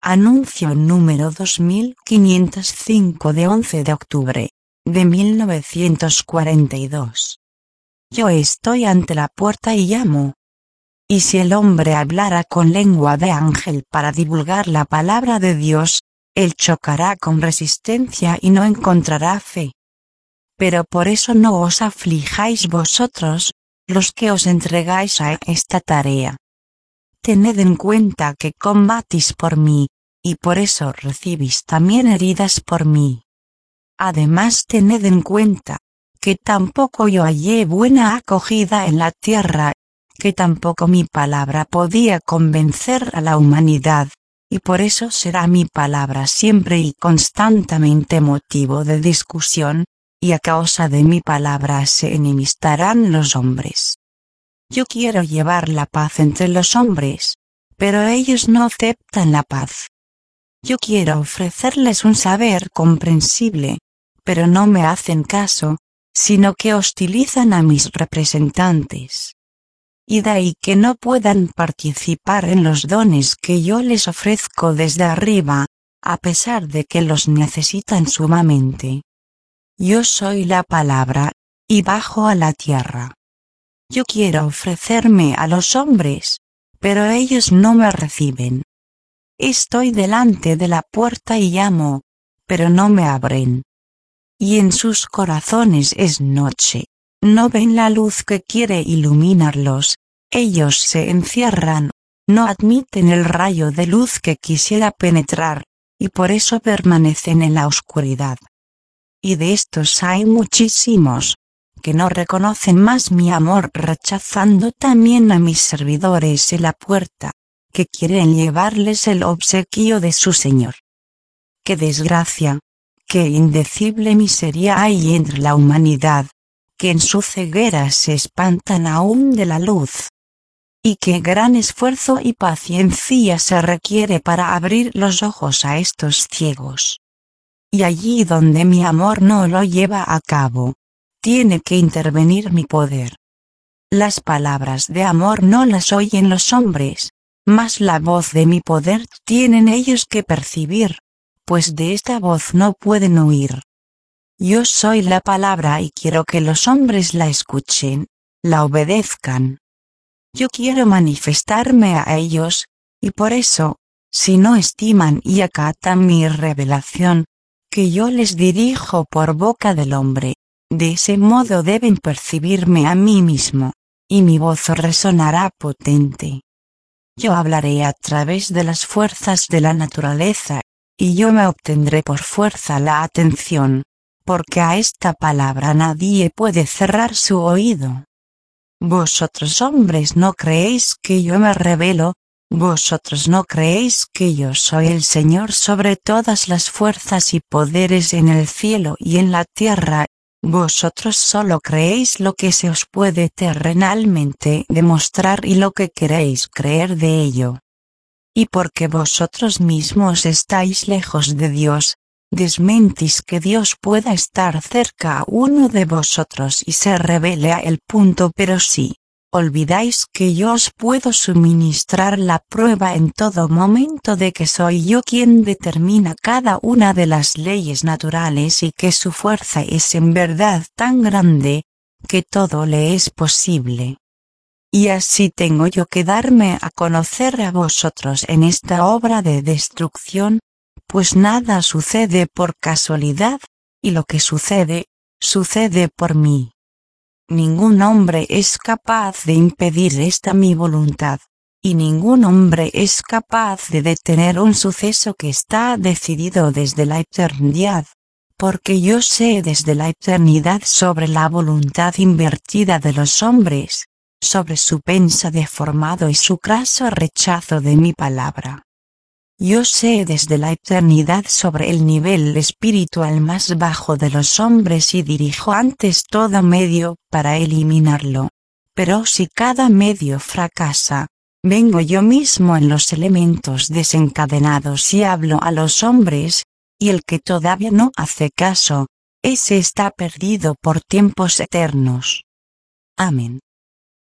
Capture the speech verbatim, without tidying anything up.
Anuncio número dos mil quinientos cinco de once de octubre de mil novecientos cuarenta y dos. Yo estoy ante la puerta y llamo. Y si el hombre hablara con lengua de ángel para divulgar la palabra de Dios, él chocará con resistencia y no encontrará fe. Pero por eso no os aflijáis vosotros, los que os entregáis a esta tarea. Tened en cuenta que combatís por mí, y por eso recibís también heridas por mí. Además tened en cuenta, que tampoco yo hallé buena acogida en la tierra, que tampoco mi palabra podía convencer a la humanidad, y por eso será mi palabra siempre y constantemente motivo de discusión, y a causa de mi palabra se enemistarán los hombres. Yo quiero llevar la paz entre los hombres, pero ellos no aceptan la paz. Yo quiero ofrecerles un saber comprensible, pero no me hacen caso, sino que hostilizan a mis representantes. Y de ahí que no puedan participar en los dones que yo les ofrezco desde arriba, a pesar de que los necesitan sumamente. Yo soy la palabra, y bajo a la tierra. Yo quiero ofrecerme a los hombres, pero ellos no me reciben. Estoy delante de la puerta y llamo, pero no me abren. Y en sus corazones es noche, no ven la luz que quiere iluminarlos, ellos se encierran, no admiten el rayo de luz que quisiera penetrar, y por eso permanecen en la oscuridad. Y de estos hay muchísimos, que no reconocen más mi amor, rechazando también a mis servidores en la puerta, que quieren llevarles el obsequio de su Señor. ¡Qué desgracia! ¡Qué indecible miseria hay entre la humanidad, que en su ceguera se espantan aún de la luz! Y qué gran esfuerzo y paciencia se requiere para abrir los ojos a estos ciegos. Y allí donde mi amor no lo lleva a cabo, tiene que intervenir mi poder. Las palabras de amor no las oyen los hombres, mas la voz de mi poder tienen ellos que percibir, pues de esta voz no pueden huir. Yo soy la palabra y quiero que los hombres la escuchen, la obedezcan. Yo quiero manifestarme a ellos, y por eso, si no estiman y acatan mi revelación, que yo les dirijo por boca del hombre, de ese modo deben percibirme a mí mismo, y mi voz resonará potente. Yo hablaré a través de las fuerzas de la naturaleza, y yo me obtendré por fuerza la atención, porque a esta palabra nadie puede cerrar su oído. Vosotros hombres no creéis que yo me revelo, vosotros no creéis que yo soy el Señor sobre todas las fuerzas y poderes en el cielo y en la tierra, vosotros solo creéis lo que se os puede terrenalmente demostrar y lo que queréis creer de ello. Y porque vosotros mismos estáis lejos de Dios, desmentís que Dios pueda estar cerca a uno de vosotros y se revele a él. Punto. Pero sí, olvidáis que yo os puedo suministrar la prueba en todo momento de que soy yo quien determina cada una de las leyes naturales y que su fuerza es en verdad tan grande, que todo le es posible. Y así tengo yo que darme a conocer a vosotros en esta obra de destrucción, pues nada sucede por casualidad, y lo que sucede, sucede por mí. Ningún hombre es capaz de impedir esta mi voluntad, y ningún hombre es capaz de detener un suceso que está decidido desde la eternidad, porque yo sé desde la eternidad sobre la voluntad invertida de los hombres, sobre su pensa deformado y su craso rechazo de mi palabra. Yo sé desde la eternidad sobre el nivel espiritual más bajo de los hombres y dirijo antes todo medio para eliminarlo. Pero si cada medio fracasa, vengo yo mismo en los elementos desencadenados y hablo a los hombres, y el que todavía no hace caso, ese está perdido por tiempos eternos. Amén.